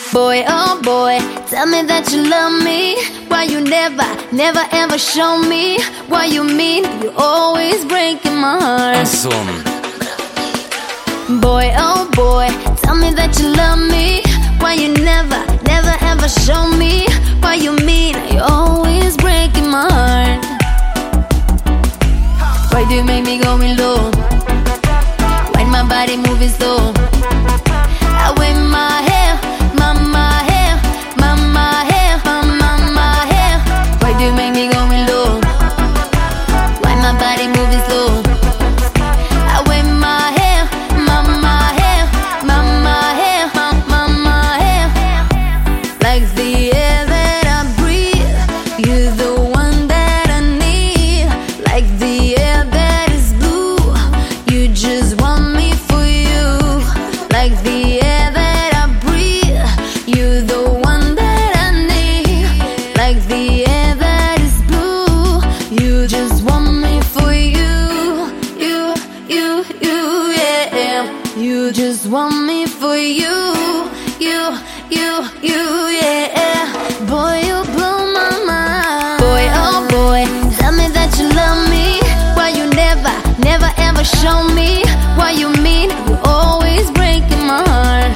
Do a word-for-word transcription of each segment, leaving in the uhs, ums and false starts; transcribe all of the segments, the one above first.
Boy, oh boy, tell me that you love me. Why you never, never ever show me what you mean? You always breaking my heart. Anson. Boy, oh boy, tell me that you love me. Why you never, never ever show me what you mean? You always breaking my heart. Why do you make me going low? When my body moving slow, I wave my hair, my my hair, my my hair, my my my hair. Why do you make me going low? Why my body moving slow? I wave my hair, my my hair, my my hair, my my my hair. Like the air that I breathe, you're the one that I need. Like the air that is blue, you just want me for you. Like the air that I breathe, you're the one that I need. Like the air that is blue, you just want me for you. You, you, you, yeah. You just want me for you. You, you, you, yeah. Boy, you blow my mind. Boy, oh boy, tell me that you love me. Why you never, never ever show me what you mean? You always breaking my heart.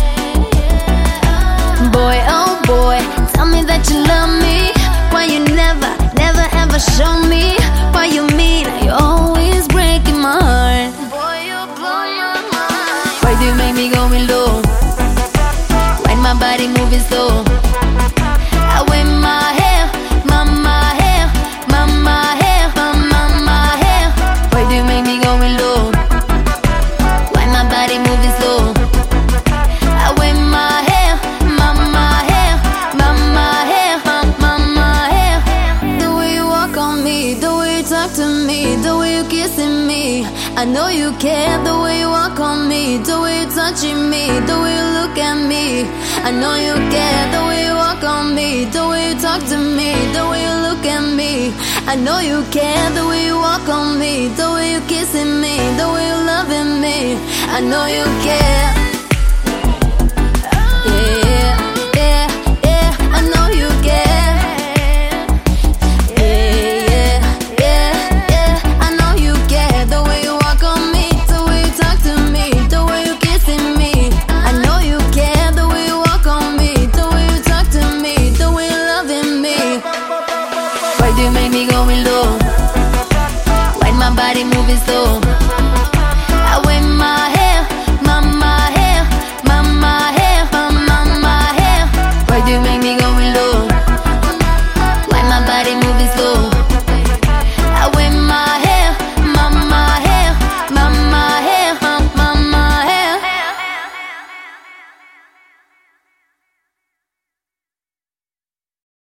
Boy, oh boy, tell me that you love me. Why you never, never ever show me what you mean? You always breaking my heart. Boy, you blow my mind. Why do you make me going low? When my body moving slow, I wave my hair, my my hair, my my hair, my my my hair. Why do you make me going low? When my body moving slow, I wave my hair, my my hair, my my hair, my my my hair. The way you walk on me, the way you talk to me, the way you kissing me, I know you care. The way you walk on me, the way you touching me, the way you look at me, I know you care. The way you walk on me, the way you talk to me, the way you look at me, I know you care. The way you walk on me, the way you kissing me, the way you loving me, I know you care.